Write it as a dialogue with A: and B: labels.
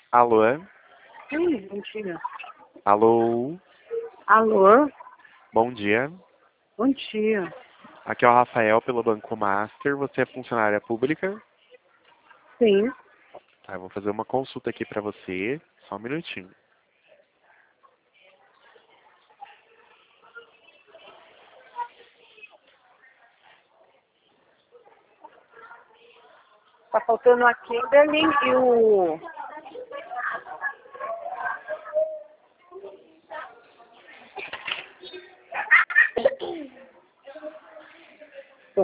A: Alô?
B: Sim, bom dia.
A: Alô?
B: Alô?
A: Bom dia.
B: Bom dia.
A: Aqui é o Rafael pelo Banco Master. Você é funcionária pública?
B: Sim.
A: Tá, eu vou fazer uma consulta aqui pra você. Só um minutinho.
B: Tá faltando a Kimberly e o